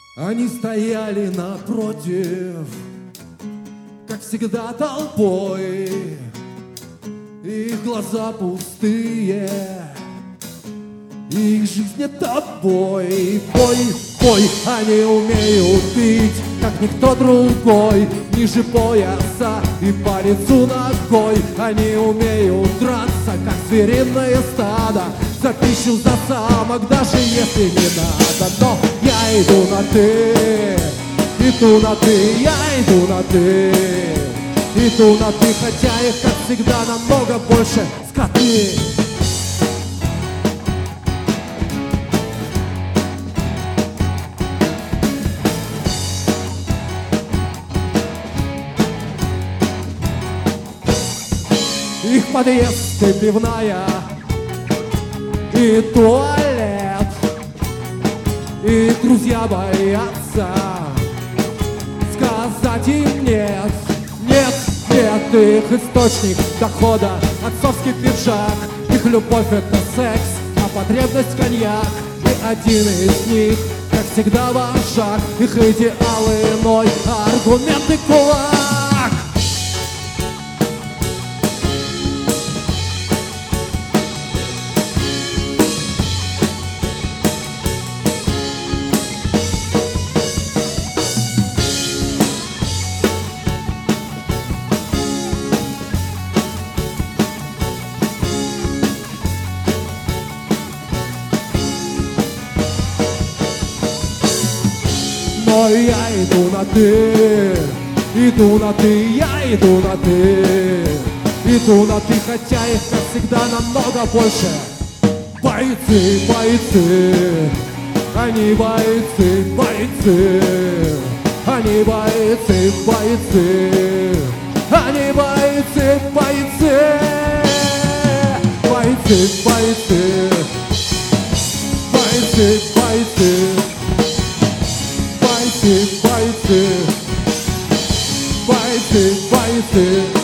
Они стояли напротив, как всегда толпой. Их глаза пустые, их жизнь не тобой. Бой, бой, они умеют бить, как никто другой. Ниже пояса и по лицу ногой. Они умеют драться, как звериное стадо, за пищу, за самок, даже если не надо. Но я иду на ты, иду на ты, я иду на ты, иду на ты, хотя их, как всегда, намного больше, скоты. Их подъезд и пивная, и туалет, и друзья боятся сказать им нет. Нет, нет, их источник дохода, отцовский пиджак. Их любовь — это секс, а потребность — коньяк. И один из них, как всегда, вожак. Их идеалы иной, а аргументы — кулак. Но я иду на ты, иду на ты, я иду на ты, иду на ты, хотя их, как всегда, намного больше. Бойцы, бойцы, они бойцы, бойцы, они бойцы, бойцы, они бойцы, бойцы, бойцы, бойцы, бойцы, бойцы. Бойцы, бойцы, бойцы, бойцы.